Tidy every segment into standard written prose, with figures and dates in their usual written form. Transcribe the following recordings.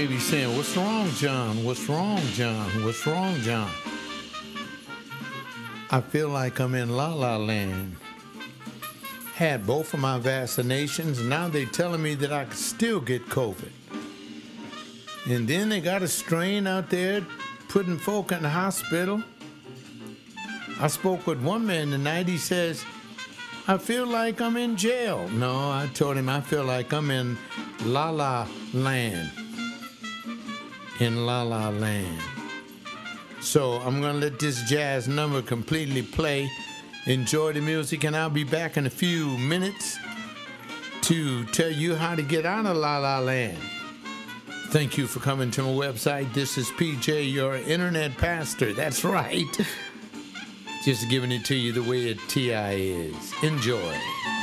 may be saying, what's wrong, John? What's wrong, John? What's wrong, John? I feel like I'm in La La Land. Had both of my vaccinations, and now they're telling me that I could still get COVID. And then they got a strain out there putting folk in the hospital. I spoke with one man tonight. He says, I feel like I'm in jail. No, I told him I feel like I'm in La La Land. In La La Land. So I'm going to let this jazz number completely play. Enjoy the music, and I'll be back in a few minutes to tell you how to get out of La La Land. Thank you for coming to my website. This is PJ, your internet pastor. That's right. Just giving it to you the way a TI is. Enjoy.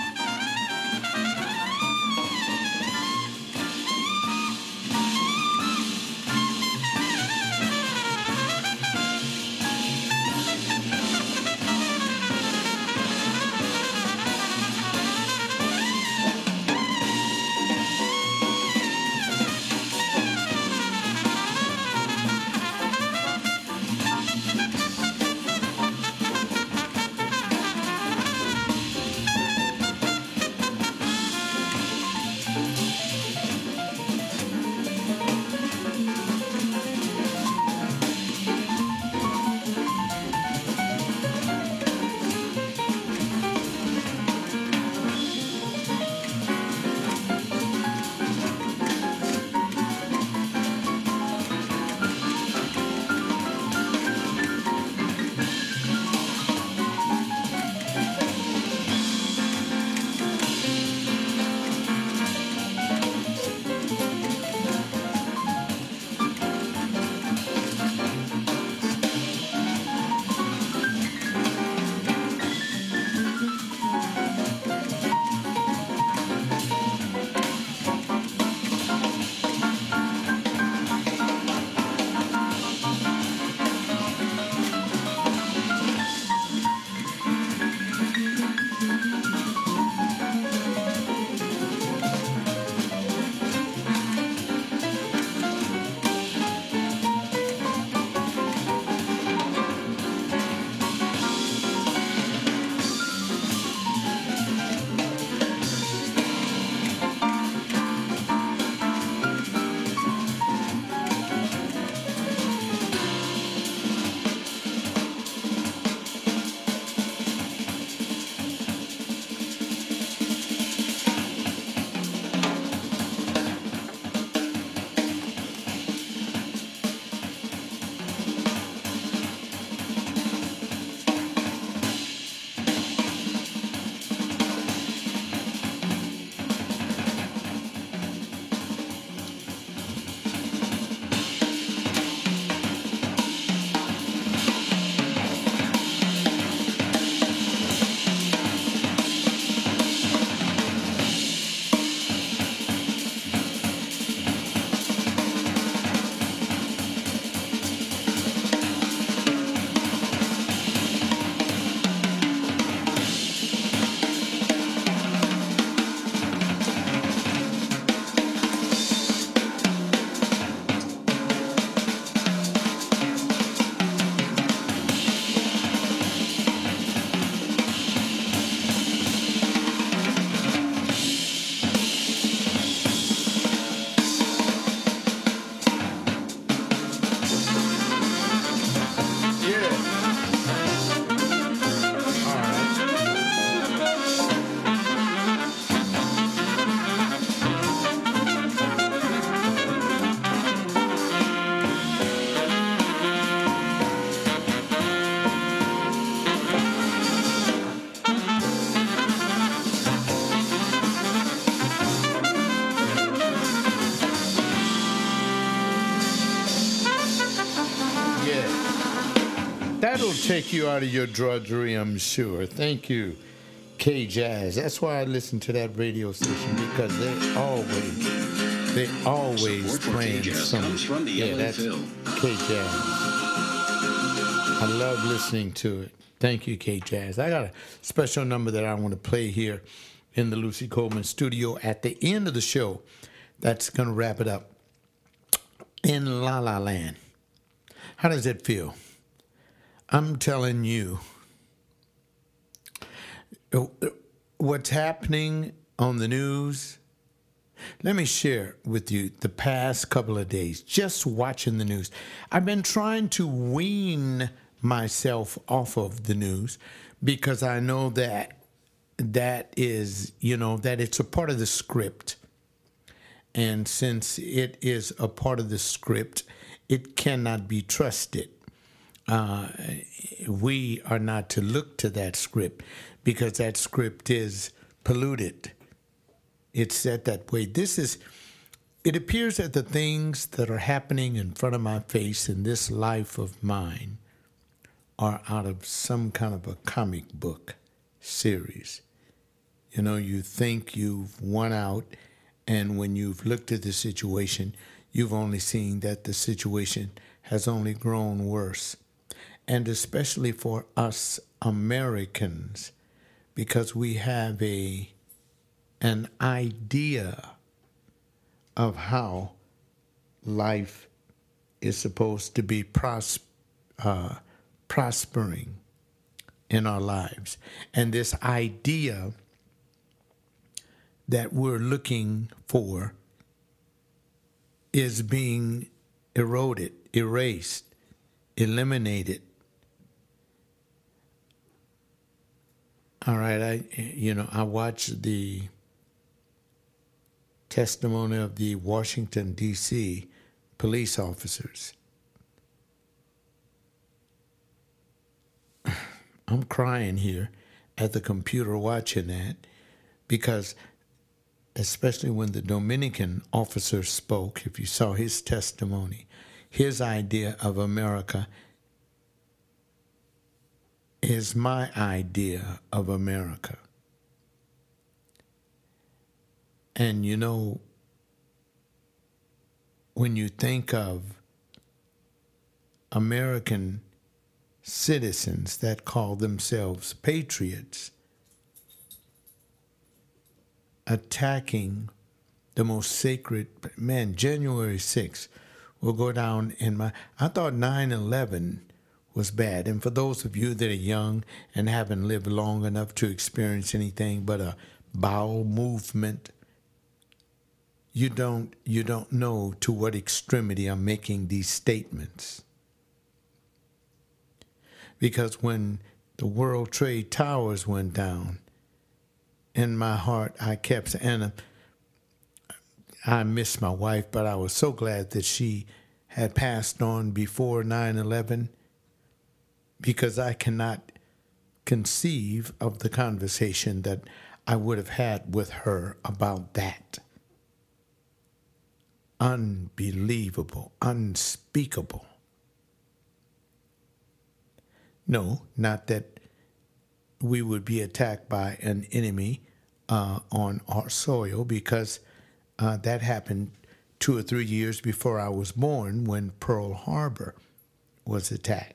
That'll take you out of your drudgery, I'm sure. Thank you, K-Jazz. That's why I listen to that radio station, because they always playing some. Yeah, that's K-Jazz. I love listening to it. Thank you, K-Jazz. I got a special number that I want to play here in the Lucy Coleman studio at the end of the show. That's going to wrap it up. in La La Land. How does it feel? I'm telling you, what's happening on the news. Let me share with you the past couple of days, just watching the news. I've been trying to wean myself off of the news because I know that is, that it's a part of the script. And since it is a part of the script, it cannot be trusted. We are not to look to that script because that script is polluted. It's said that way. It appears that the things that are happening in front of my face in this life of mine are out of some kind of a comic book series. You think you've won out, and when you've looked at the situation, you've only seen that the situation has only grown worse. And especially for us Americans, because we have an idea of how life is supposed to be prospering in our lives. And this idea that we're looking for is being eroded, erased, eliminated. All right, I watched the testimony of the Washington, D.C. police officers. I'm crying here at the computer watching that because especially when the Dominican officer spoke, if you saw his testimony, his idea of America is my idea of America. And when you think of American citizens that call themselves patriots attacking the most sacred, January 6th will go down I thought 9/11 was bad. And for those of you that are young and haven't lived long enough to experience anything but a bowel movement, you don't know to what extremity I'm making these statements. Because when the World Trade Towers went down, in my heart I kept, and I miss my wife, but I was so glad that she had passed on before 9/11, because I cannot conceive of the conversation that I would have had with her about that. Unbelievable, unspeakable. No, not that we would be attacked by an enemy on our soil, because that happened 2 or 3 years before I was born when Pearl Harbor was attacked.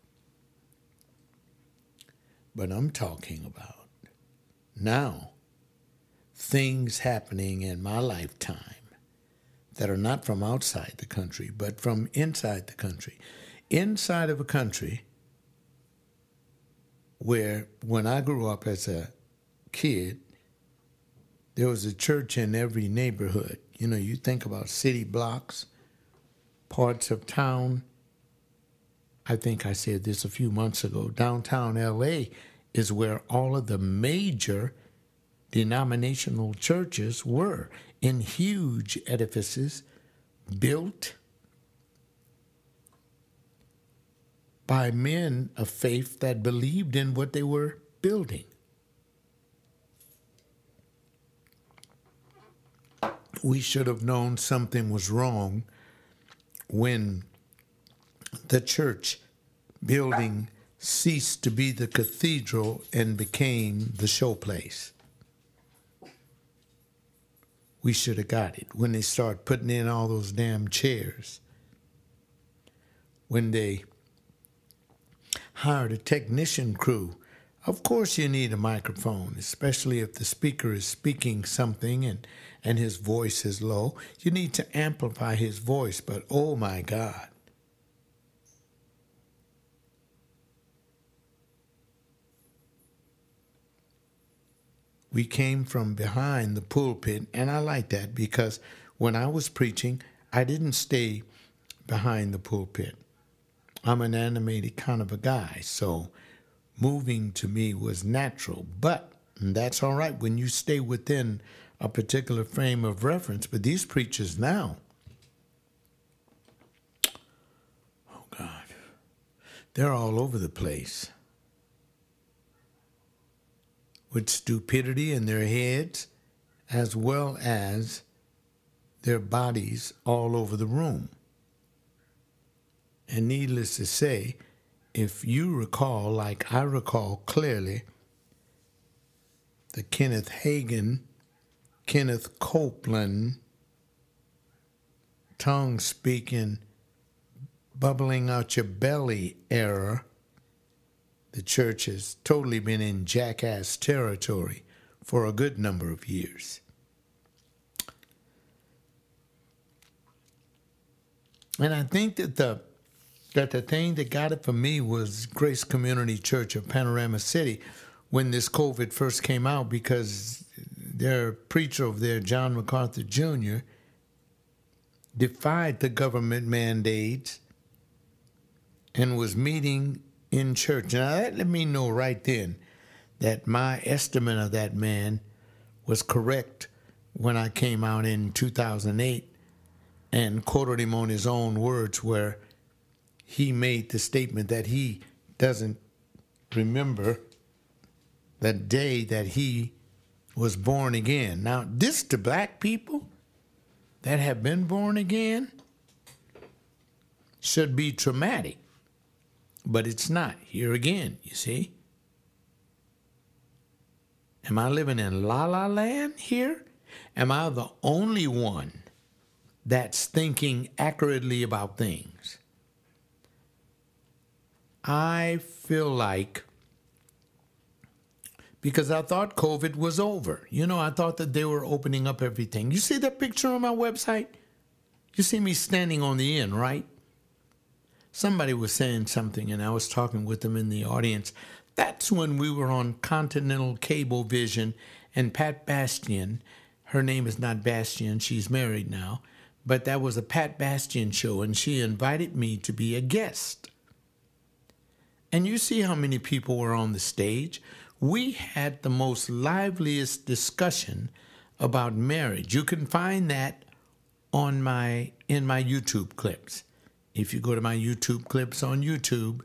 But I'm talking about now things happening in my lifetime that are not from outside the country, but from inside the country. Inside of a country where, when I grew up as a kid, there was a church in every neighborhood. You think about city blocks, parts of town. I think I said this a few months ago. Downtown L.A. is where all of the major denominational churches were, in huge edifices built by men of faith that believed in what they were building. We should have known something was wrong when the church building ceased to be the cathedral and became the showplace. We should have got it when they started putting in all those damn chairs. When they hired a technician crew, of course you need a microphone, especially if the speaker is speaking something and his voice is low. You need to amplify his voice, but oh my God. We came from behind the pulpit, and I like that because when I was preaching, I didn't stay behind the pulpit. I'm an animated kind of a guy, so moving to me was natural. But that's all right when you stay within a particular frame of reference. But these preachers now, oh God, they're all over the place with stupidity in their heads as well as their bodies all over the room. And needless to say, if you recall, like I recall clearly, the Kenneth Hagin, Kenneth Copeland, tongue-speaking, bubbling out your belly era, the church has totally been in jackass territory for a good number of years. And I think that the thing that got it for me was Grace Community Church of Panorama City when this COVID first came out, because their preacher over there, John MacArthur Jr., defied the government mandates and was meeting in church. Now, that let me know right then that my estimate of that man was correct when I came out in 2008 and quoted him on his own words, where he made the statement that he doesn't remember the day that he was born again. Now, this to black people that have been born again should be traumatic. But it's not. Here again, you see. Am I living in La La Land here? Am I the only one that's thinking accurately about things? I feel like, because I thought COVID was over. You know, I thought that they were opening up everything. You see that picture on my website? You see me standing on the end, right? Somebody was saying something, and I was talking with them in the audience. That's when we were on Continental Cablevision, and Pat Bastian, her name is not Bastian, she's married now, but that was a Pat Bastian show, and she invited me to be a guest. And you see how many people were on the stage. We had the most liveliest discussion about marriage. You can find that in my YouTube clips. If you go to my YouTube clips on YouTube,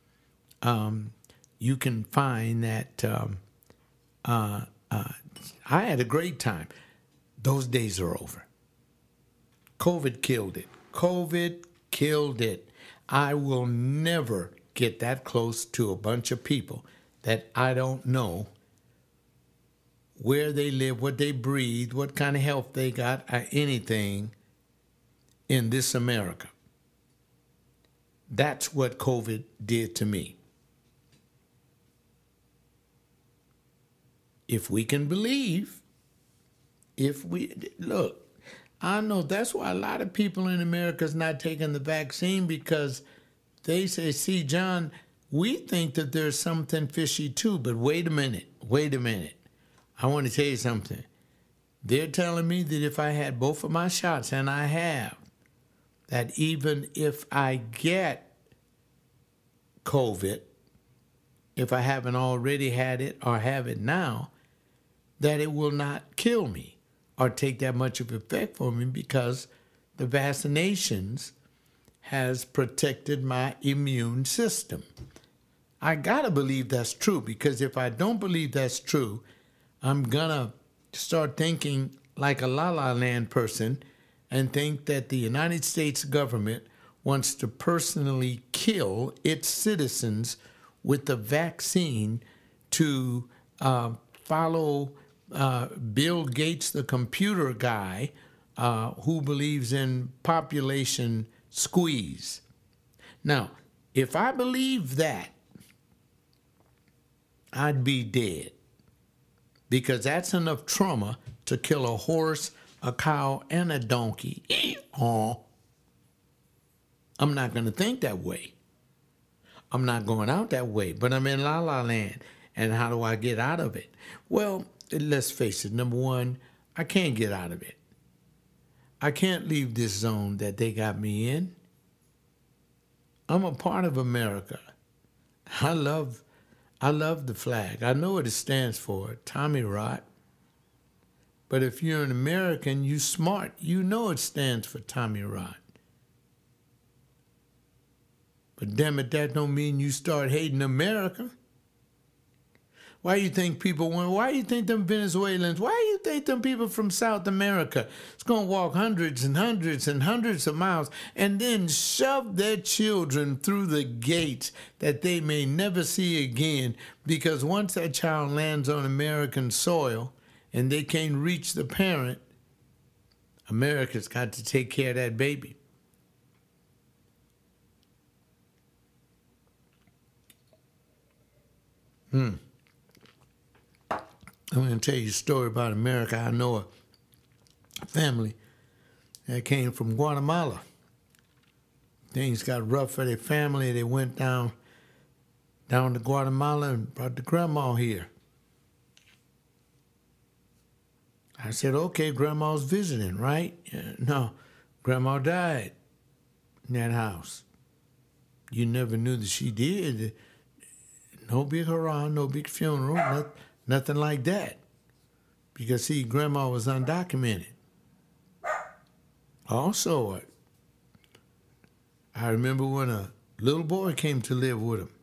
you can find that I had a great time. Those days are over. COVID killed it. COVID killed it. I will never get that close to a bunch of people that I don't know where they live, what they breathe, what kind of health they got, or anything in this America. That's what COVID did to me. If we can believe, look, I know that's why a lot of people in America is not taking the vaccine, because they say, see, John, we think that there's something fishy too, but wait a minute. I want to tell you something. They're telling me that if I had both of my shots, and I have, that even if I get COVID, if I haven't already had it or have it now, that it will not kill me or take that much of effect for me, because the vaccinations has protected my immune system. I gotta believe that's true, because if I don't believe that's true, I'm gonna start thinking like a La La Land person and think that the United States government wants to personally kill its citizens with the vaccine to follow Bill Gates, the computer guy, who believes in population squeeze. Now, if I believe that, I'd be dead, because that's enough trauma to kill a horse, a cow and a donkey. Oh, I'm not going to think that way. I'm not going out that way, but I'm in La La Land. And how do I get out of it? Well, let's face it. Number one, I can't get out of it. I can't leave this zone that they got me in. I'm a part of America. I love the flag. I know what it stands for, Tommy Rot. But if you're an American, you smart. You know it stands for Tommy Rot. But damn it, that don't mean you start hating America. Why do you think why do you think them Venezuelans, why do you think them people from South America is going to walk hundreds and hundreds and hundreds of miles and then shove their children through the gates that they may never see again, because once that child lands on American soil and they can't reach the parent, America's got to take care of that baby. I'm going to tell you a story about America. I know a family that came from Guatemala. Things got rough for their family. They went down to Guatemala and brought the grandma here. I said, okay, grandma's visiting, right? No, grandma died in that house. You never knew that she did. No big hurrah, no big funeral, nothing like that. Because, see, grandma was undocumented. Also, I remember when a little boy came to live with him.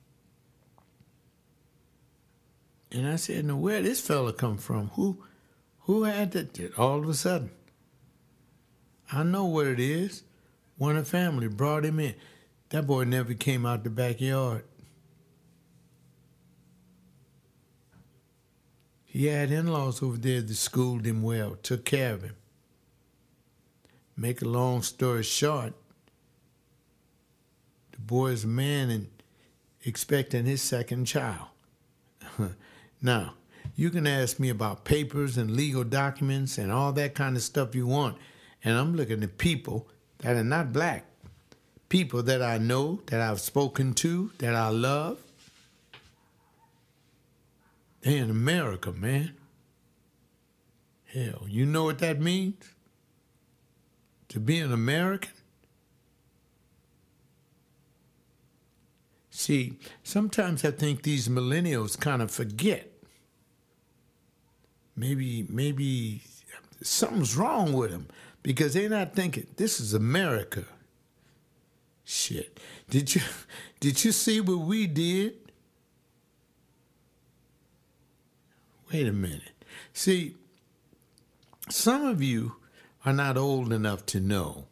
And I said, now, where this fella come from? Who had that? All of a sudden, I know what it is. One of the family brought him in. That boy never came out the backyard. He had in-laws over there that schooled him well, took care of him. Make a long story short, the boy's a man and expecting his second child. Now, you can ask me about papers and legal documents and all that kind of stuff you want, and I'm looking at people that are not black, people that I know, that I've spoken to, that I love. They're in America, man. Hell, you know what that means? To be an American? See, sometimes I think these millennials kind of forget. Maybe something's wrong with them because they're not thinking, this is America. Shit. Did you see what we did? Wait a minute. See, some of you are not old enough to know.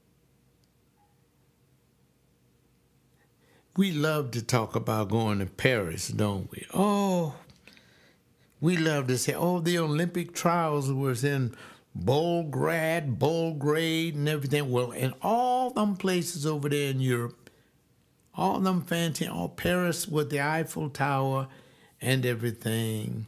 We love to talk about going to Paris, don't we? Oh, we love to say, the Olympic trials was in Belgrade, and everything. Well, in all them places over there in Europe, all them fancy, all Paris with the Eiffel Tower and everything.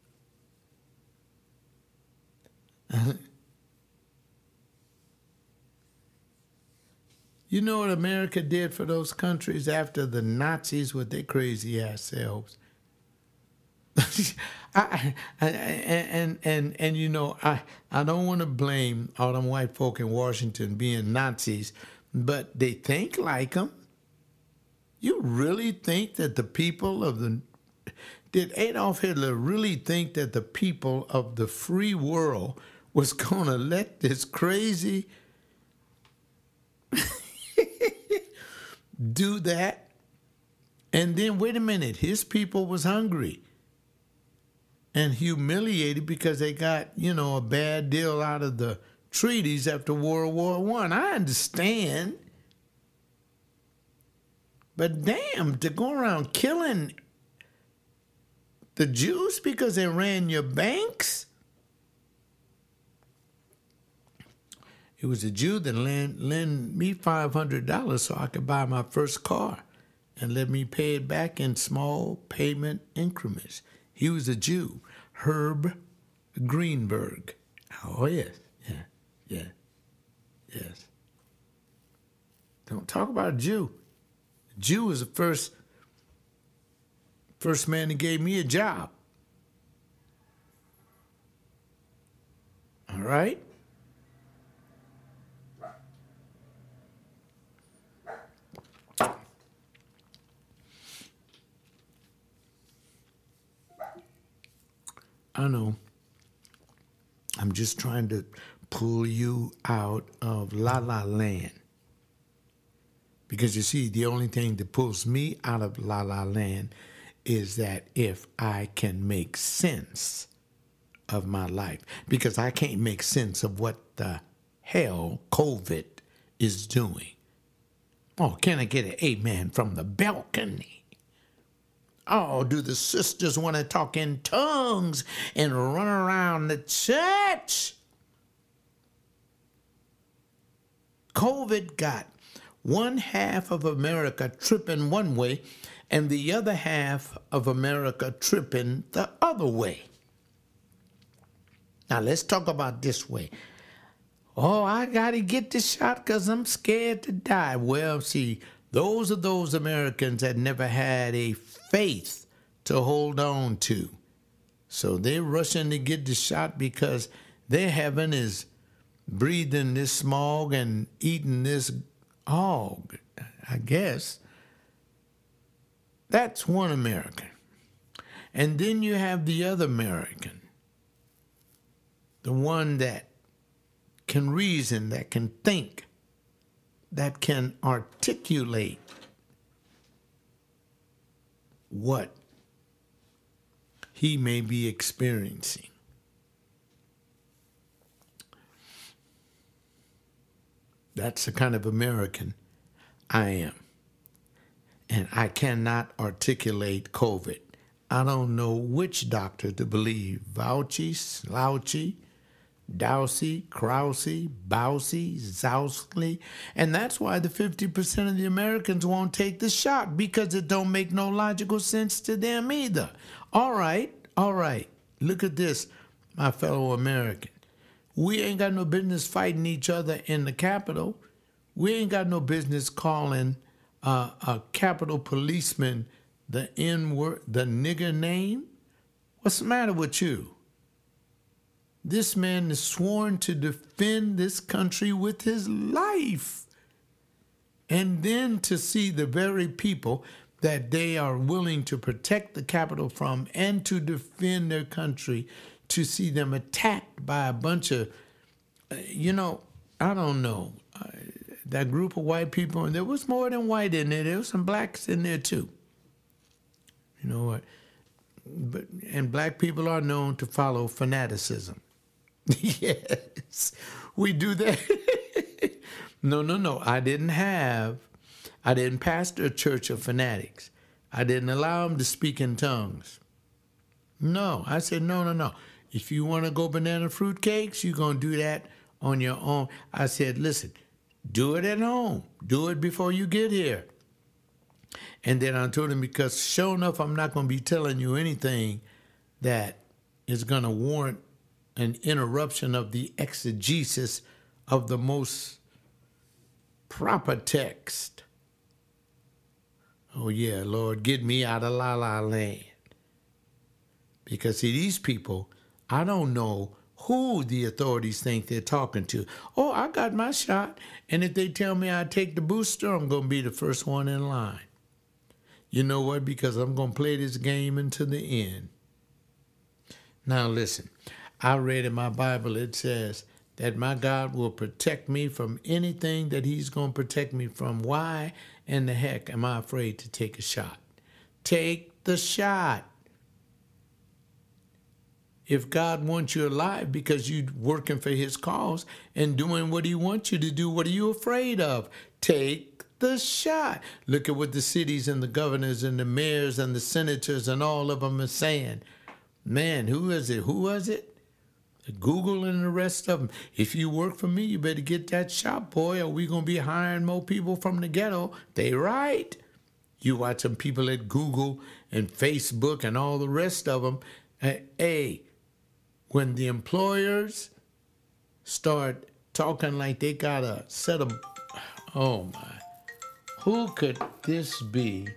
You know what America did for those countries after the Nazis with their crazy ass selves? I don't want to blame all them white folk in Washington being Nazis, but they think like them. You really think that did Adolf Hitler really think that the people of the free world was going to let this crazy do that? And then, wait a minute, his people was hungry and humiliated because they got, a bad deal out of the treaties after World War I. I understand. But damn, to go around killing the Jews because they ran your banks? It was a Jew that lent me $500 so I could buy my first car and let me pay it back in small payment increments. He was a Jew, Herb Greenberg. Oh, yes. Yeah. Yes. Don't talk about a Jew. A Jew was the first man that gave me a job. All right? I know. I'm just trying to pull you out of La La Land. Because you see, the only thing that pulls me out of La La Land is that if I can make sense of my life. Because I can't make sense of what the hell COVID is doing. Oh, can I get an amen from the balcony? Oh, do the sisters want to talk in tongues and run around the church? COVID got one half of America tripping one way and the other half of America tripping the other way. Now, let's talk about this way. Oh, I got to get the shot because I'm scared to die. Well, see, those are those Americans that never had a faith to hold on to. So they're rushing to get the shot because their heaven is breathing this smog and eating this hog, I guess. That's one American. And then you have the other American, the one that can reason, that can think, that can articulate what he may be experiencing. That's the kind of American I am. And I cannot articulate COVID. I don't know which doctor to believe. Fauci, Slouchy, Dowsey, Krause, Bousey, Zousley. And that's why the 50% of the Americans won't take the shot, because it don't make no logical sense to them either. All right. Look at this, my fellow American. We ain't got no business fighting each other in the Capitol. We ain't got no business calling a Capitol policeman the N-word, the nigger name. What's the matter with you? This man is sworn to defend this country with his life. And then to see the very people that they are willing to protect the Capitol from and to defend their country, to see them attacked by a bunch of, I don't know, that group of white people. And there was more than white in there. There was some blacks in there too. You know what? And black people are known to follow fanaticism. Yes, we do that. No. I didn't pastor a church of fanatics. I didn't allow them to speak in tongues. No, I said, no. If you want to go banana fruit cakes, you're going to do that on your own. I said, listen, do it at home. Do it before you get here. And then I told him, because sure enough, I'm not going to be telling you anything that is going to warrant an interruption of the exegesis of the most proper text. Oh, yeah, Lord, get me out of La La Land. Because, see, these people, I don't know who the authorities think they're talking to. Oh, I got my shot, and if they tell me I take the booster, I'm going to be the first one in line. You know what? Because I'm going to play this game until the end. Now, listen. I read in my Bible, it says that my God will protect me from anything that he's going to protect me from. Why in the heck am I afraid to take a shot? Take the shot. If God wants you alive because you're working for his cause and doing what he wants you to do, what are you afraid of? Take the shot. Look at what the cities and the governors and the mayors and the senators and all of them are saying. Man, who is it? Who was it? Google and the rest of them. If you work for me, you better get that shot, boy, or we going to be hiring more people from the ghetto. They right. You watch some people at Google and Facebook and all the rest of them. Hey, when the employers start talking like they got a set of. Oh my. Who could this be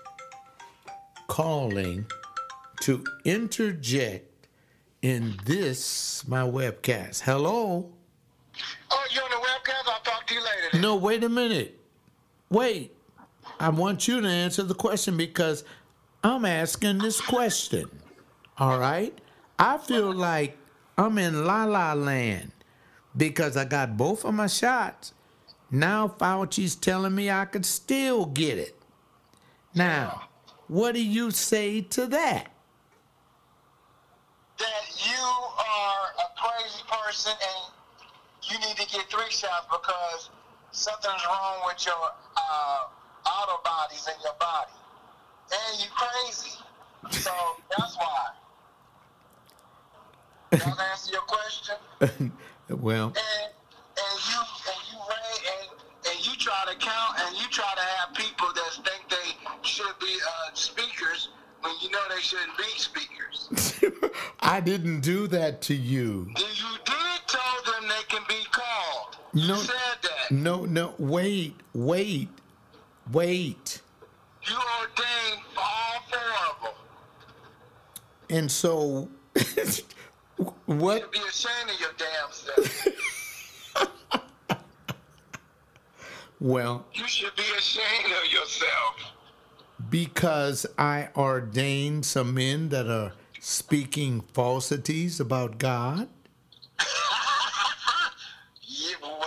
calling to interject in this, my webcast? Hello? Oh, you're on the webcast? I'll talk to you later then. No, wait a minute. Wait. I want you to answer the question because I'm asking this question. All right? I feel like I'm in La La Land because I got both of my shots. Now Fauci's telling me I could still get it. Now, what do you say to that? That you are a crazy person and you need to get 3 shots because something's wrong with your auto bodies in your body. And you crazy. So that's why. Does that answer your question? Well, And you try to count and you try to have people that think they should be speakers when you know they shouldn't be speakers. I didn't do that to you. You did tell them they can be called. You said that. No, wait. You ordained all 4 of them. And so, You what? should be ashamed of your damn self. Well, You should be ashamed of yourself. because I ordained some men that are speaking falsities about God. Yeah, boy.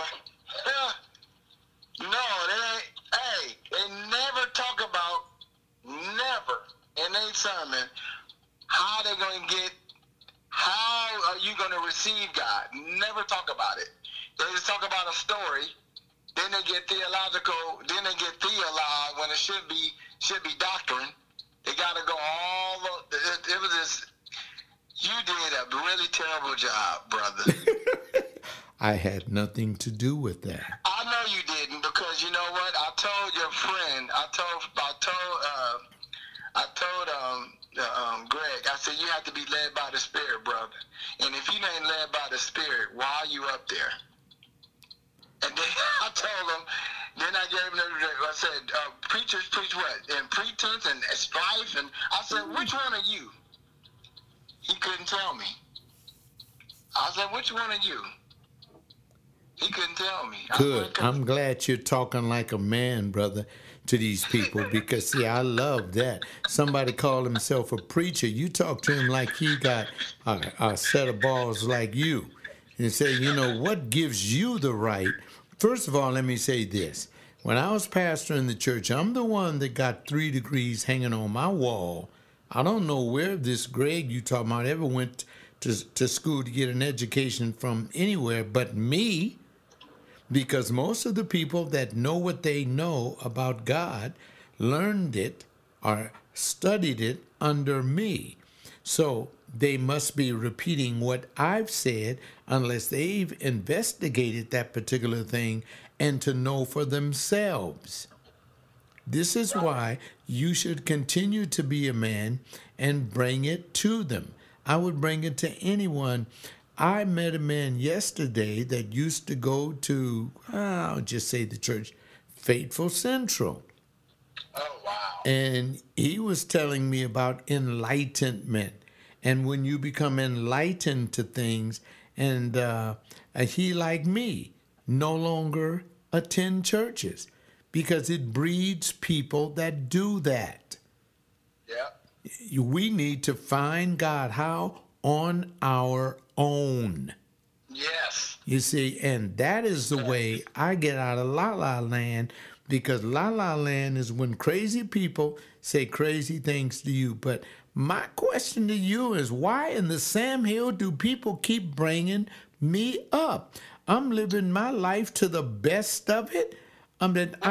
No, they ain't. Hey, they never talk about, never in a sermon, how they're going to get, how are you going to receive God? Never talk about it. They just talk about a story, then they get theological, then they get theologized when it should be doctrine. They got to go all the, it was just, you did a really terrible job, brother. I had nothing to do with that. I know you didn't because you know what? I told your friend. I told Greg. I said you have to be led by the Spirit, brother. And if you ain't led by the Spirit, why are you up there? And then I told him. Then I gave him. I said, preachers preach what? And pretense and strife. And I said, which one are you? He couldn't tell me. I said, which one are you? He couldn't tell me. Good. I'm glad you're talking like a man, brother, to these people because, see, I love that. Somebody called himself a preacher. You talk to him like he got a set of balls like you and say, you know, what gives you the right? First of all, let me say this. When I was pastoring the church, I'm the one that got 3 degrees hanging on my wall. I don't know where this Greg you talking about ever went to school to get an education from anywhere but me. Because most of the people that know what they know about God learned it or studied it under me. So they must be repeating what I've said unless they've investigated that particular thing and to know for themselves. This is why you should continue to be a man and bring it to them. I would bring it to anyone. I met a man yesterday that used to go to, I'll just say the church, Faithful Central. Oh, wow. And he was telling me about enlightenment. And when you become enlightened to things, and he, like me, no longer attend churches because it breeds people that do that. Yep. We need to find God. How? On our own. Yes. You see, and that is the way I get out of La La Land, because La La Land is when crazy people say crazy things to you. But my question to you is, why in the Sam Hill do people keep bringing me up? I'm living my life to the best of it. I mean, I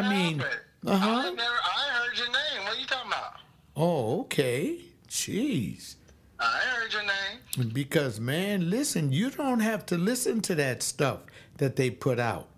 heard your name. What are you talking about? Oh, okay. Jeez. I heard your name. Because, man, listen, you don't have to listen to that stuff that they put out.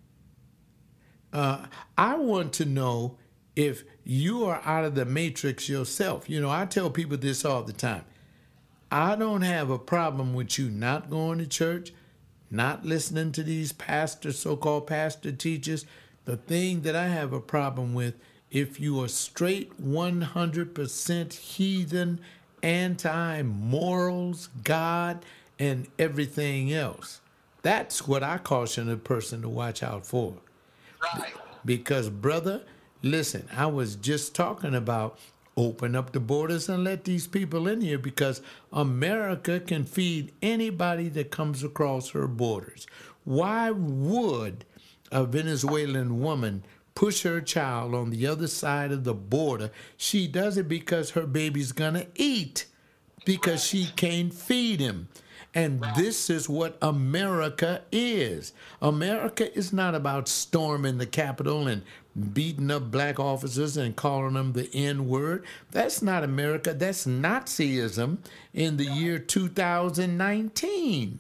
I want to know if you are out of the matrix yourself. You know, I tell people this all the time. I don't have a problem with you not going to church, not listening to these pastors, so-called pastor teachers. The thing that I have a problem with, if you are straight 100% heathen, anti-morals, God, and everything else, that's what I caution a person to watch out for. Right. Because, brother, listen, I was just talking about open up the borders and let these people in here, because America can feed anybody that comes across her borders. Why would a Venezuelan woman push her child on the other side of the border? She does it because her baby's gonna eat, because she can't feed him. And this is what America is. America is not about storming the Capitol and beating up black officers and calling them the N-word. That's not America. That's Nazism in the year 2019.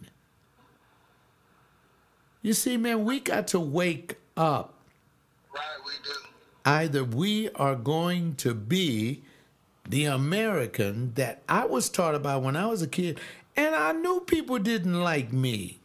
You see, man, we got to wake up. Right, we do. Either we are going to be the American that I was taught about when I was a kid, and I knew people didn't like me.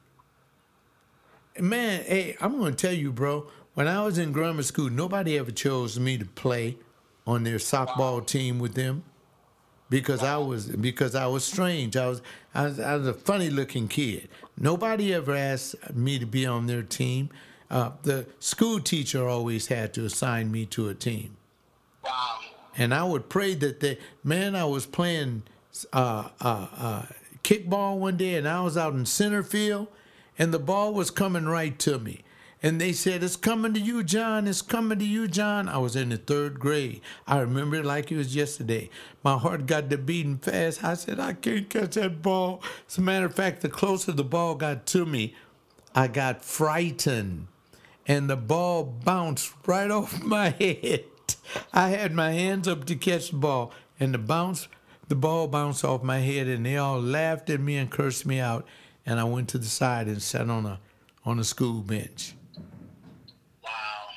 Man, hey, I'm going to tell you, bro, when I was in grammar school, nobody ever chose me to play on their softball team with them because I was strange. I was a funny-looking kid. Nobody ever asked me to be on their team. The school teacher always had to assign me to a team. Wow. And I would pray that I was playing kickball one day, and I was out in center field, and the ball was coming right to me. And they said, "It's coming to you, John. It's coming to you, John." I was in the 3rd grade. I remember it like it was yesterday. My heart got to beating fast. I said, "I can't catch that ball." As a matter of fact, the closer the ball got to me, I got frightened. And the ball bounced right off my head. I had my hands up to catch the ball, and the ball bounced off my head, and they all laughed at me and cursed me out. And I went to the side and sat on a school bench. Wow.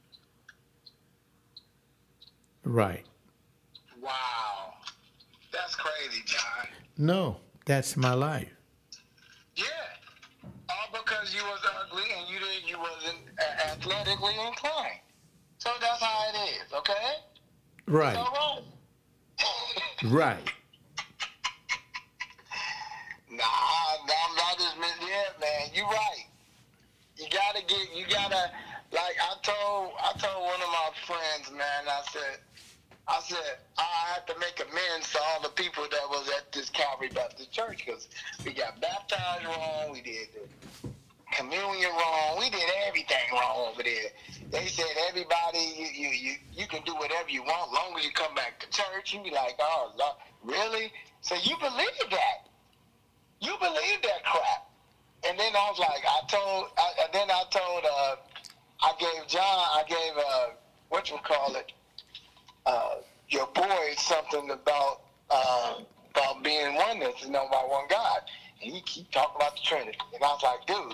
Right. Wow. That's crazy, John. No, that's my life. Yeah. All because you was ugly and you wasn't athletically inclined. So that's how it is, okay? Right. So wrong. Right. Nah, yeah, man, you're right. You gotta, like I told one of my friends, man, I said, I have to make amends to all the people that was at this Calvary Baptist Church, because we got baptized wrong, we did the communion wrong, we did everything wrong over there. They said, everybody, you can do whatever you want, long as you come back to church. You be like, oh, Lord, really? So you believe that? You believe that crap? And then I was like, I gave your boy something about being oneness, by one God. And he keep talking about the Trinity. And I was like, dude,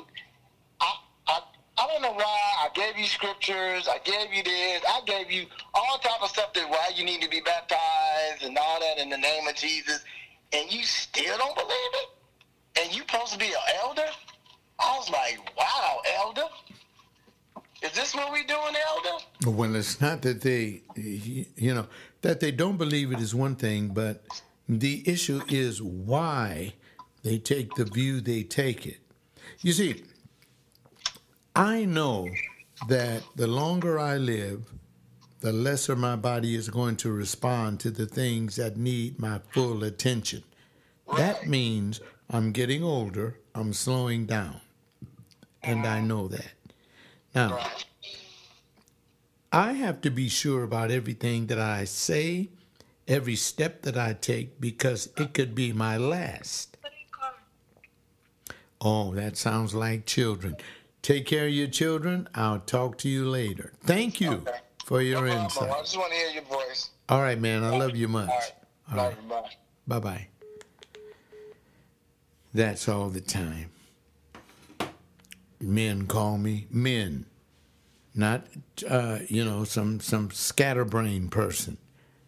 I don't know why I gave you scriptures, I gave you this, I gave you all type of stuff that why you need to be baptized and all that in the name of Jesus, and you still don't believe it? And you supposed to be an elder? I was like, wow, elder? Is this what we doing, elder? Well, it's not that that they don't believe it is one thing, but the issue is why they take the view they take it. You see, I know that the longer I live, the lesser my body is going to respond to the things that need my full attention. Right. That means I'm getting older, I'm slowing down, and I know that. Now, I have to be sure about everything that I say, every step that I take, because it could be my last. Oh, that sounds like children. Take care of your children. I'll talk to you later. Thank you for your insight. I just want to hear your voice. All right, man. I love you much. All right. Bye. Bye-bye. That's all the time. Men call me men, not some scatterbrain person.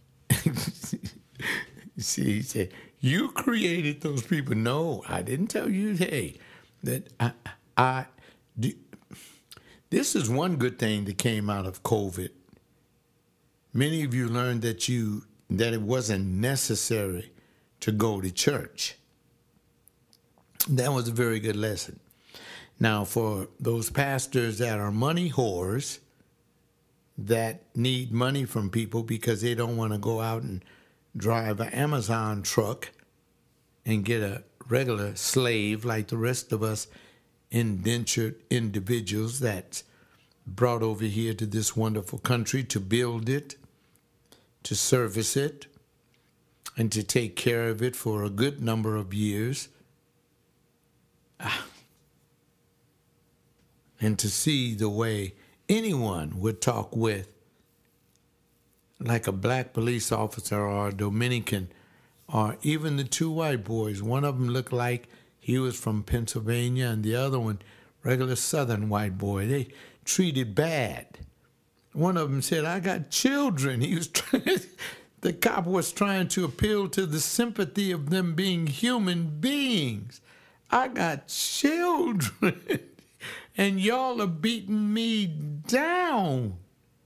See, he said, you created those people. No, I didn't tell you. Hey, that I do, this is one good thing that came out of COVID. Many of you learned that it wasn't necessary to go to church. That was a very good lesson. Now, for those pastors that are money whores that need money from people because they don't want to go out and drive an Amazon truck and get a regular slave like the rest of us indentured individuals that's brought over here to this wonderful country to build it, to service it, and to take care of it for a good number of years. And to see the way anyone would talk with, like a black police officer or a Dominican, or even the two white boys. One of them looked like he was from Pennsylvania, and the other one, regular Southern white boy. They treated bad. One of them said, "I got children." He was the cop was trying to appeal to the sympathy of them being human beings. "I got children, and y'all are beating me down."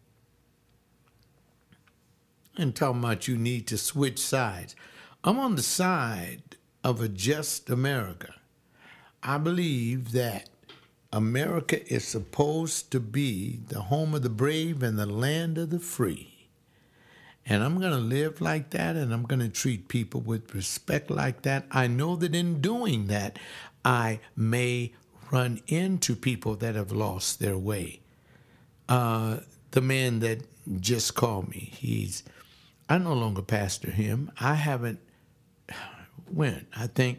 And talking about you need to switch sides. I'm on the side of a just America. I believe that America is supposed to be the home of the brave and the land of the free. And I'm going to live like that, and I'm going to treat people with respect like that. I know that in doing that, I may run into people that have lost their way. The man that just called me, I no longer pastor him. I haven't, I think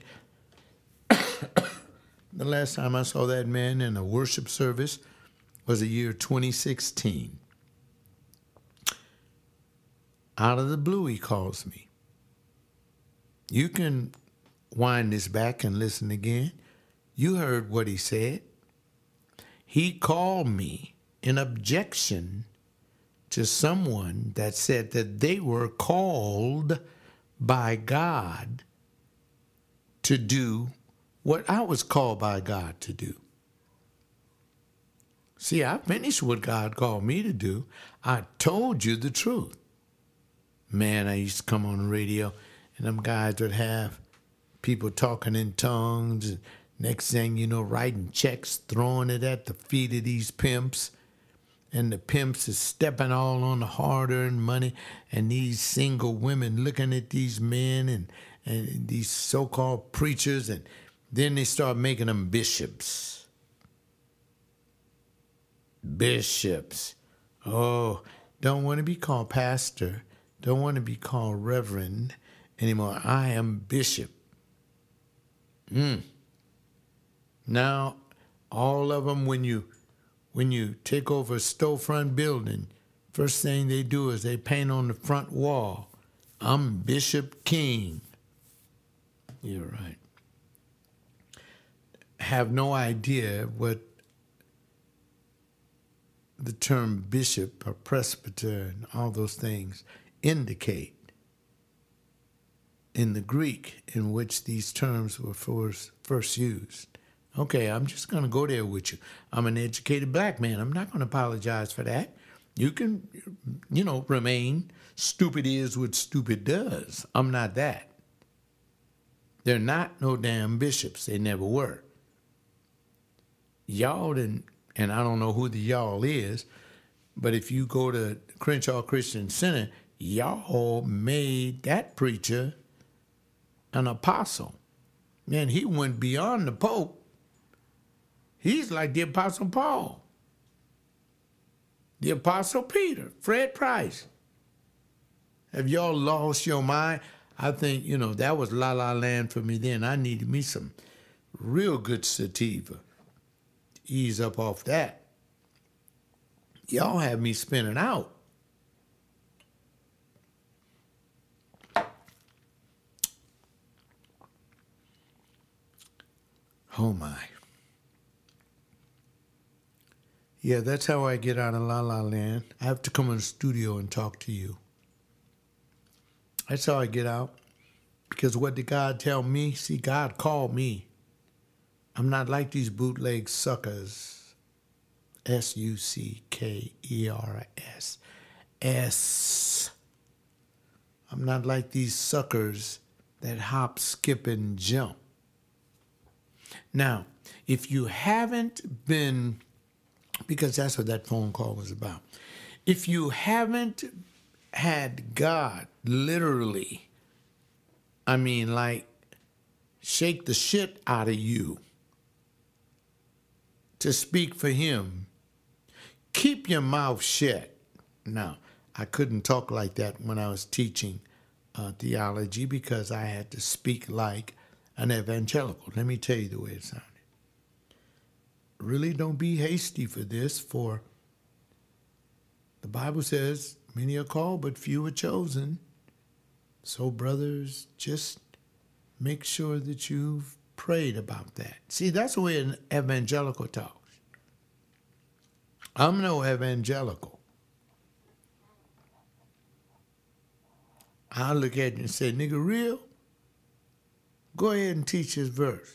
the last time I saw that man in a worship service was the year 2016. Out of the blue, he calls me. You can wind this back and listen again. You heard what he said. He called me in objection to someone that said that they were called by God to do what I was called by God to do. See, I finished what God called me to do. I told you the truth. Man, I used to come on the radio, and them guys would have people talking in tongues, and next thing you know, writing checks, throwing it at the feet of these pimps. And the pimps is stepping all on the hard-earned money, and these single women looking at these men and these so-called preachers, and then they start making them bishops. Bishops. Oh, don't want to be called pastor. Don't want to be called reverend anymore. I am bishop. Now, all of them, when you take over a storefront building, first thing they do is they paint on the front wall, "I'm Bishop King." You're right. Have no idea what the term bishop or presbyter and all those things indicate in the Greek in which these terms were first used. Okay, I'm just going to go there with you. I'm an educated black man. I'm not going to apologize for that. You can, remain. Stupid is what stupid does. I'm not that. They're not no damn bishops. They never were. Y'all didn't, and I don't know who the y'all is, but if you go to Crenshaw Christian Center, y'all made that preacher an apostle. Man, he went beyond the Pope. He's like the Apostle Paul, the Apostle Peter, Fred Price. Have y'all lost your mind? I think, that was La La Land for me then. I needed me some real good sativa. Ease up off that. Y'all have me spinning out. Oh, my. Yeah, that's how I get out of La La Land. I have to come in the studio and talk to you. That's how I get out. Because what did God tell me? See, God called me. I'm not like these bootleg suckers. Suckers. S. I'm not like these suckers that hop, skip, and jump. Now, if you haven't been, because that's what that phone call was about, if you haven't had God literally, I mean, like, shake the shit out of you to speak for him, keep your mouth shut. Now, I couldn't talk like that when I was teaching theology because I had to speak like an evangelical. Let me tell you the way it sounded. Really don't be hasty for this, for the Bible says, many are called, but few are chosen. So, brothers, just make sure that you've prayed about that. See, that's the way an evangelical talks. I'm no evangelical. I'll look at you and say, nigga, real? Go ahead and teach this verse.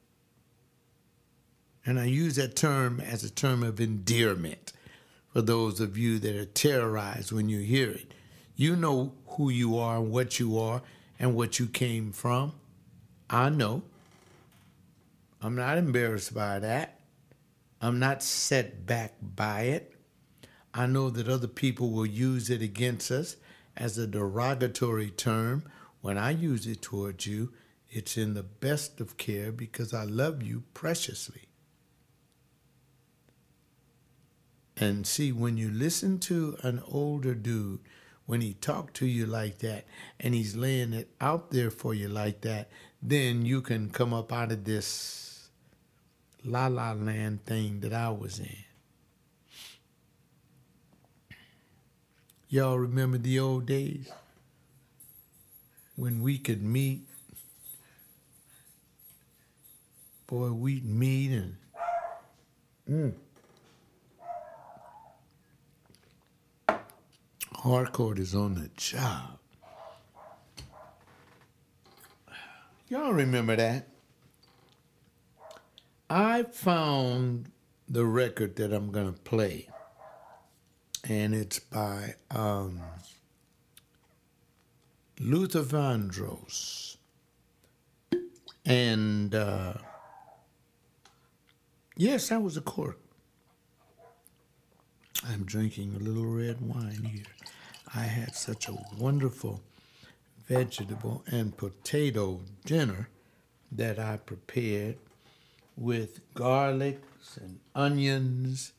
And I use that term as a term of endearment for those of you that are terrorized when you hear it. You know who you are and what you came from. I know. I'm not embarrassed by that. I'm not set back by it. I know that other people will use it against us as a derogatory term. When I use it towards you, it's in the best of care because I love you preciously. And see, when you listen to an older dude, when he talk to you like that, and he's laying it out there for you like that, then you can come up out of this la-la land thing that I was in. Y'all remember the old days when we could meet? Boy, we'd meet and Harcourt is on the job. Y'all remember that? I found the record that I'm going to play, and it's by Luther Vandross. And yes, that was a cork. I'm drinking a little red wine here. I had such a wonderful vegetable and potato dinner that I prepared with garlics and onions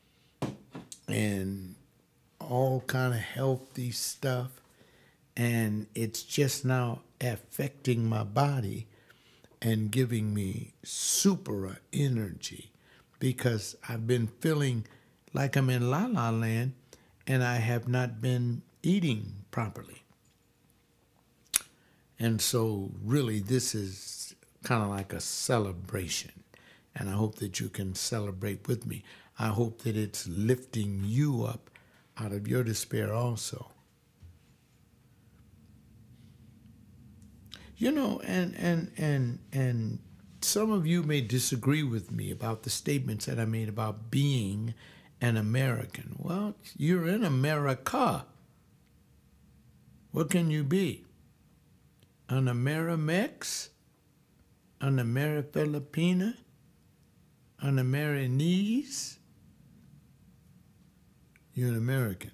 and all kind of healthy stuff. And it's just now affecting my body and giving me super energy because I've been feeling like I'm in La La Land and I have not been eating properly. And so really this is kind of like a celebration. And I hope that you can celebrate with me. I hope that it's lifting you up out of your despair also. You know, and some of you may disagree with me about the statements that I made about being an American. Well, you're in America. What can you be? An Amerimex? An Amerifilipina? An Americanese? You're an American.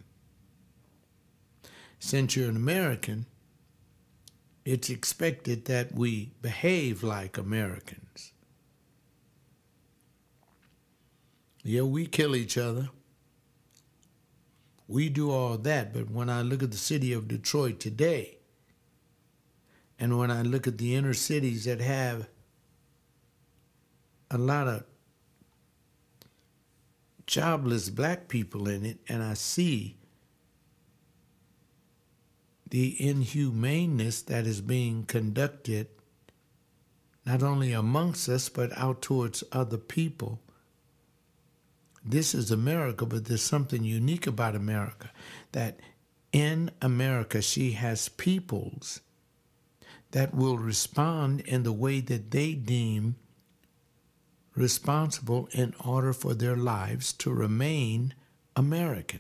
Since you're an American, it's expected that we behave like Americans. Yeah, we kill each other. We do all that, but when I look at the city of Detroit today, and when I look at the inner cities that have a lot of jobless black people in it, and I see the inhumaneness that is being conducted not only amongst us, but out towards other people. This is America, but there's something unique about America, that in America she has peoples that will respond in the way that they deem responsible in order for their lives to remain American.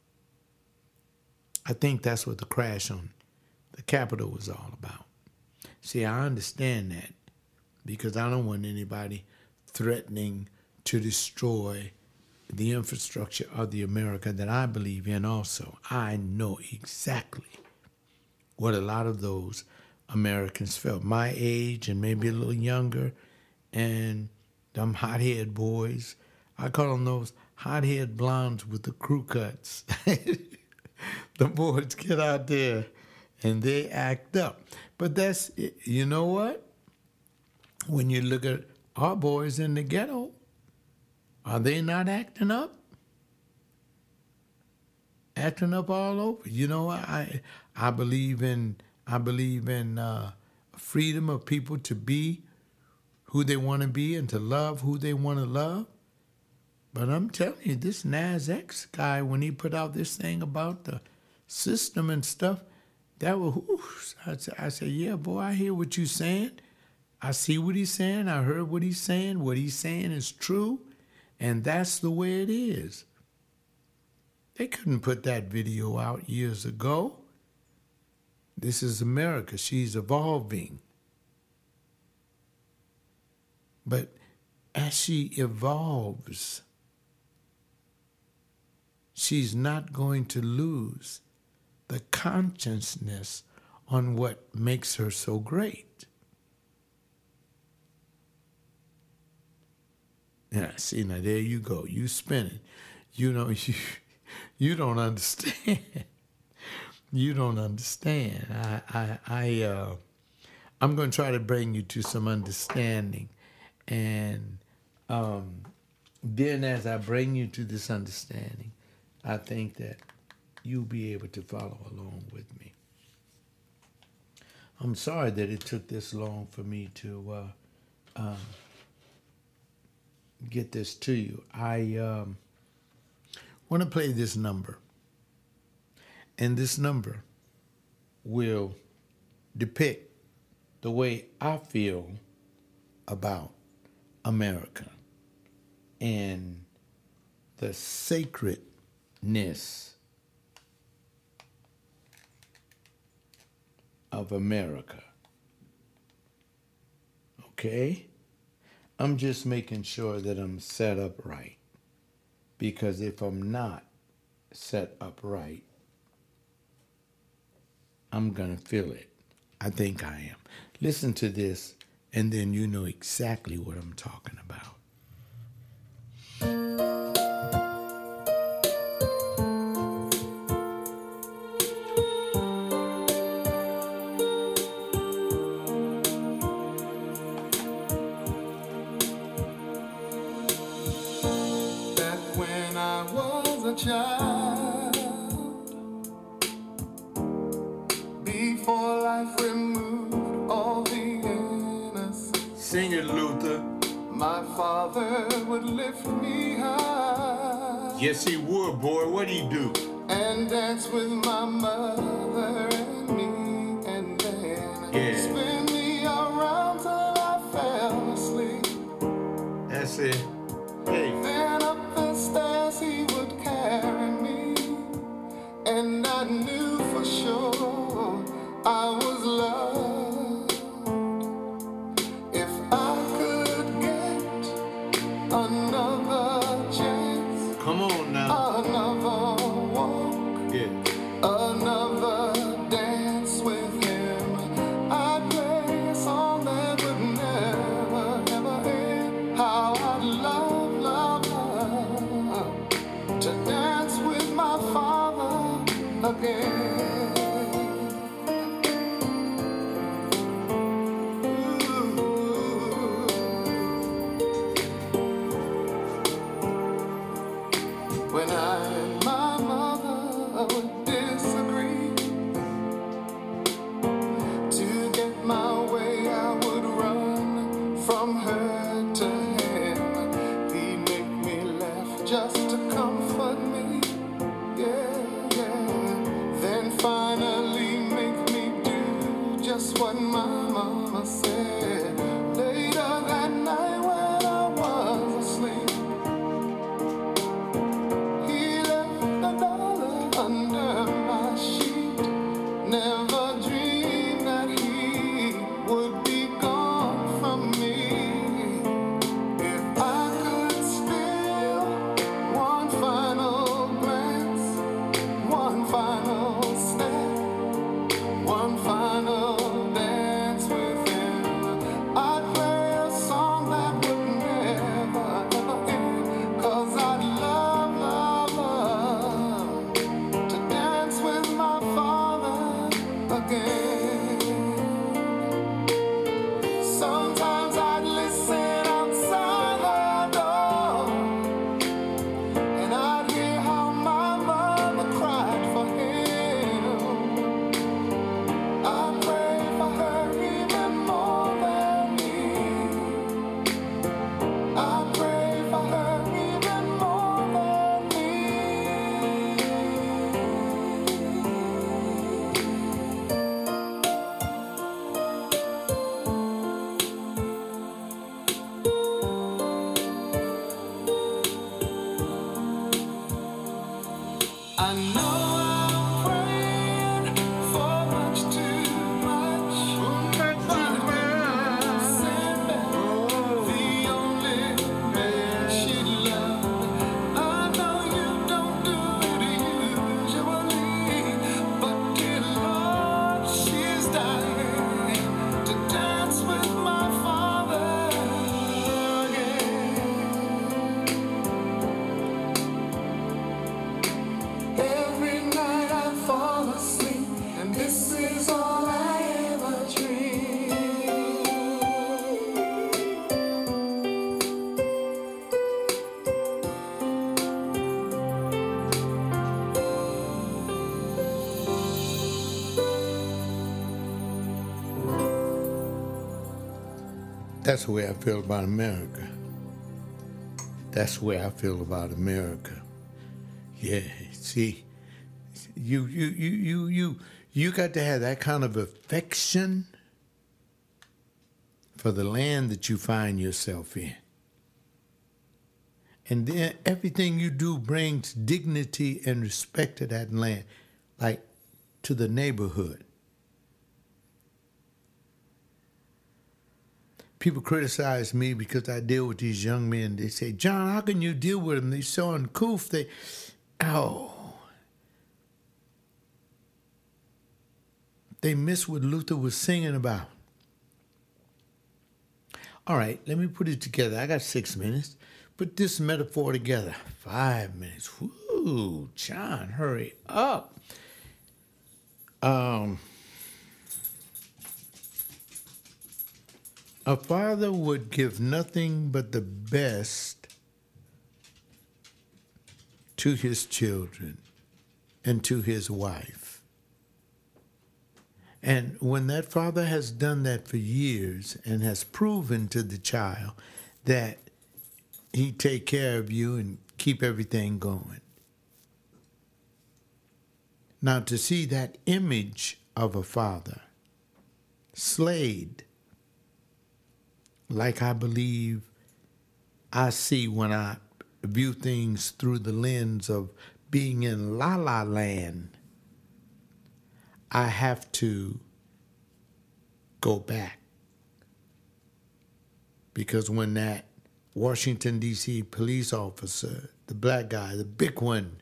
I think that's what the crash on the Capitol was all about. See, I understand that because I don't want anybody threatening to destroy the infrastructure of the America that I believe in also. I know exactly what a lot of those Americans felt, my age and maybe a little younger, and them hothead boys. I call them those hothead blondes with the crew cuts. The boys get out there and they act up. But that's, you know what? When you look at our boys in the ghetto, are they not acting up? Acting up all over. You know, I believe in freedom of people to be who they want to be and to love who they want to love. But I'm telling you, this Nas X guy, when he put out this thing about the system and stuff, that was, I said, yeah, boy, I hear what you're saying. I see what he's saying. I heard what he's saying. What he's saying is true. And that's the way it is. They couldn't put that video out years ago. This is America. She's evolving. But as she evolves, she's not going to lose the consciousness on what makes her so great. Yeah, see, now there you go. You spinning. You know, you don't understand. You don't understand. I'm going to try to bring you to some understanding. And then as I bring you to this understanding, I think that you'll be able to follow along with me. I'm sorry that it took this long for me to get this to you. I want to play this number. And this number will depict the way I feel about America and the sacredness of America. Okay? I'm just making sure that I'm set up right. Because if I'm not set up right, I'm going to feel it. I think I am. Listen to this, and then you know exactly what I'm talking about. Back when I was a child, before life removed all the innocence, Sing it, Luther. my father would lift me high Yes, he would, boy. What'd he do? and dance with my mother and me, and then spin me around till I fell asleep. That's it. Hey. Then up the stairs he would carry me, and I knew for sure I was loved. If I could get another chance, Come on now. another walk, Yeah. another dance with him, I'd play a song that would never, ever end. How I'd love, love, love to dance with my father again. When I and my mother would disagree, to get my way I would run from her to him. He'd make me laugh just to comfort me, yeah, yeah. I know I'm praying for much too much. Sandman, the only man she loved. I know you don't do it usually, but dear Lord, she's dying to dance with my father again. Every night I fall asleep, and this is all I ever dream. That's the way I feel about America. That's the way I feel about America. Yeah, see, you got to have that kind of affection for the land that you find yourself in. And then everything you do brings dignity and respect to that land, like to the neighborhood. People criticize me because I deal with these young men. They say, John, how can you deal with them? They're so uncouth. They miss what Luther was singing about. All right, let me put it together. I got 6 minutes. Put this metaphor together. 5 minutes. Whoo, John, hurry up. A father would give nothing but the best to his children and to his wife. And when that father has done that for years and has proven to the child that he take care of you and keep everything going. Now to see that image of a father slayed, like I believe I see when I view things through the lens of being in La La Land, I have to go back. Because when that Washington, D.C. police officer, the black guy, the big one,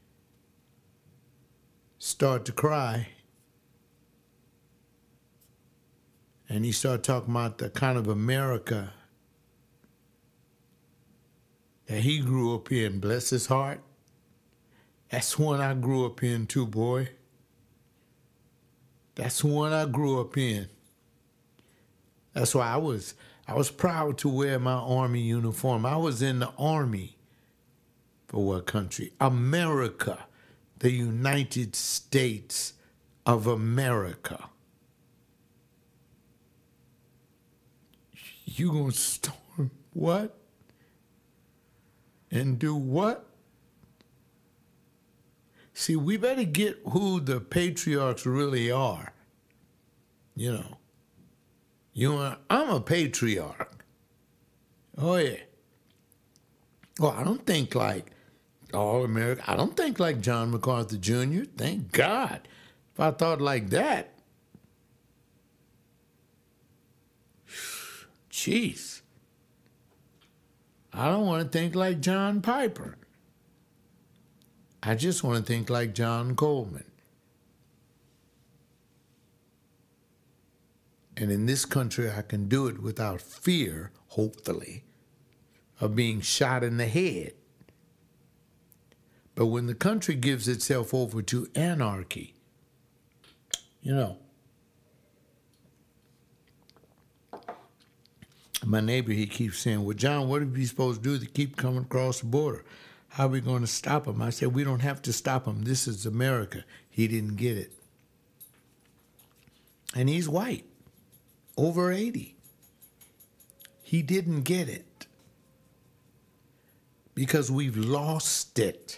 started to cry, and he started talking about the kind of America that he grew up in, bless his heart. That's one I grew up in too, boy. That's one I grew up in. That's why I was proud to wear my Army uniform. I was in the Army. For what country? America, the United States of America. You gonna storm what? And do what? See, we better get who the patriarchs really are. You know, I'm a patriarch. Oh, yeah. Well, I don't think like all America. I don't think like John MacArthur Jr. Thank God. If I thought like that, jeez. I don't want to think like John Piper. I just want to think like John Coleman. And in this country, I can do it without fear, hopefully, of being shot in the head. But when the country gives itself over to anarchy, my neighbor, he keeps saying, well, John, what are we supposed to do to keep coming across the border? How are we going to stop them? I said, we don't have to stop them. This is America. He didn't get it. And he's white, over 80. He didn't get it because we've lost it.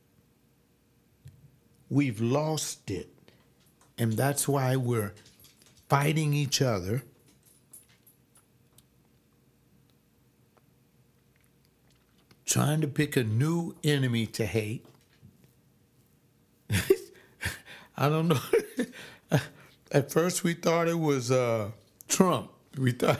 We've lost it. And that's why we're fighting each other. Trying to pick a new enemy to hate. I don't know. At first we thought it was Trump. We thought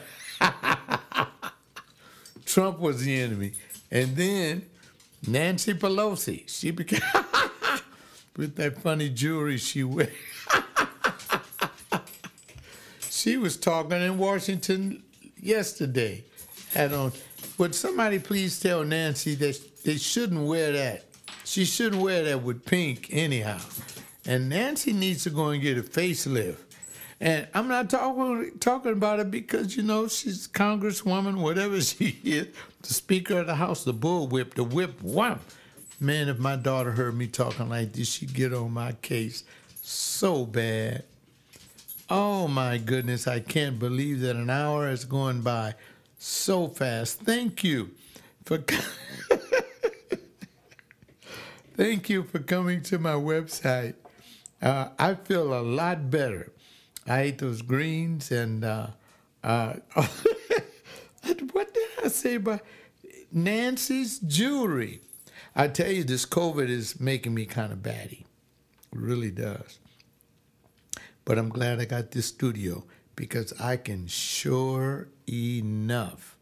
Trump was the enemy. And then Nancy Pelosi, she became, with that funny jewelry she wears. She was talking in Washington yesterday. Had on. Would somebody please tell Nancy that they shouldn't wear that? She shouldn't wear that with pink anyhow. And Nancy needs to go and get a facelift. And I'm not talking about it because, you know, she's Congresswoman, whatever she is, the Speaker of the House, the bullwhip, the whip, wow. Man, if my daughter heard me talking like this, she'd get on my case so bad. Oh, my goodness, I can't believe that an hour has gone by so fast. Thank you for thank you for coming to my website. I feel a lot better. I ate those greens and what did I say about Nancy's jewelry? I tell you, this COVID is making me kind of batty. It really does. But I'm glad I got this studio because I can sure enough,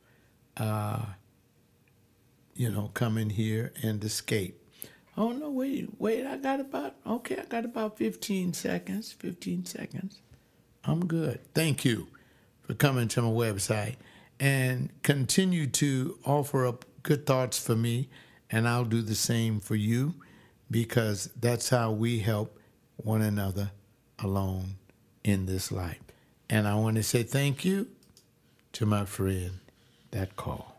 come in here and escape. Oh, no, wait, I got about 15 seconds. I'm good. Thank you for coming to my website and continue to offer up good thoughts for me, and I'll do the same for you because that's how we help one another along in this life. And I want to say thank you to my friend that called.